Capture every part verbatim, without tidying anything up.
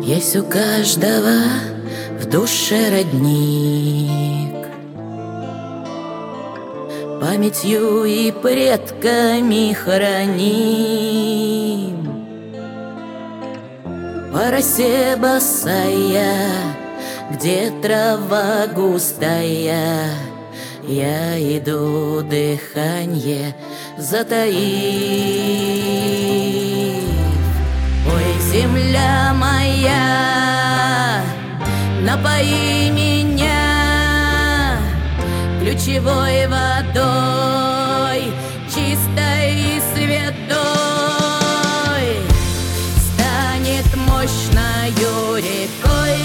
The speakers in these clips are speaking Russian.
Есть у каждого в душе родник, памятью и предками храним. По росе босая, где трава густая, я иду дыханье затаив. Ой, земля моя, напои меня ключевой водой, чистой и святой. Станет мощною рекой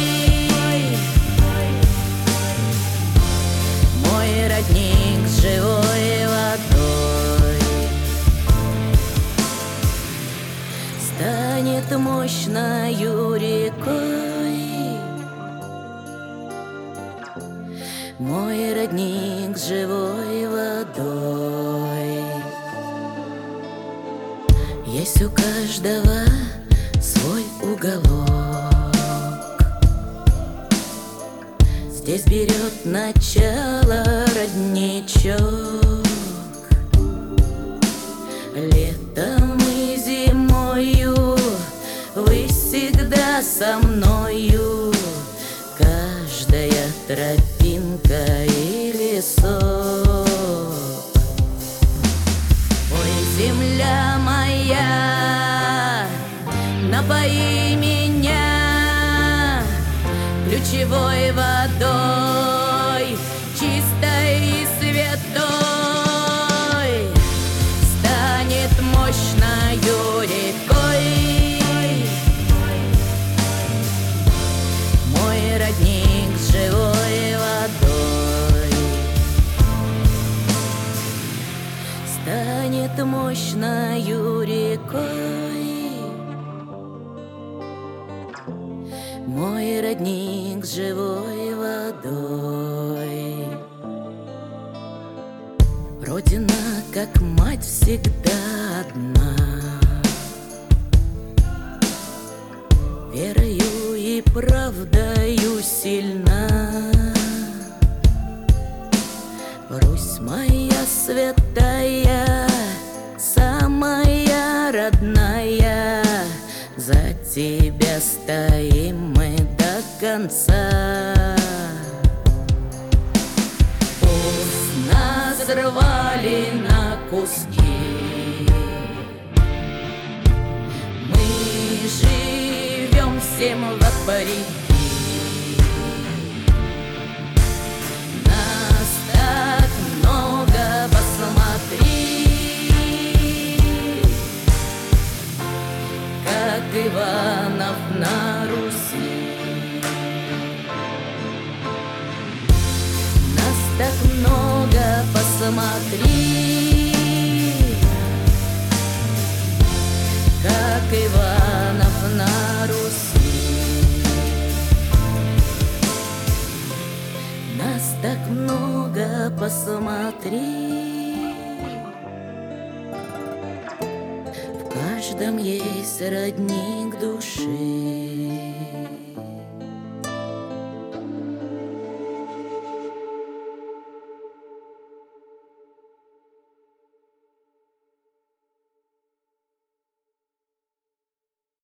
мой родник с живой водой. Станет мощною рекой мой родник с живой водой. Есть у каждого свой уголок, здесь берет начало родничок. Летом и зимою вы всегда со мною, каждая тропинка и лесок. Ой, земля моя, напои меня ключевой водой, чистой и святой. Станет мощною рекой мой родник с живой водой. Станет мощною рекой мой родник с живой водой. Родина, как мать, всегда одна, верою и правдою сильна. Русь моя святая, самая родная, за тебя стоим мы до конца. Пусть нас рвали на куски, мы живем всем вопреки. Нас так много, посмотри, как Иванов на Руси. Нас так много, посмотри, как Иванов на Руси. Нас так много, посмотри, в каждом есть родник души.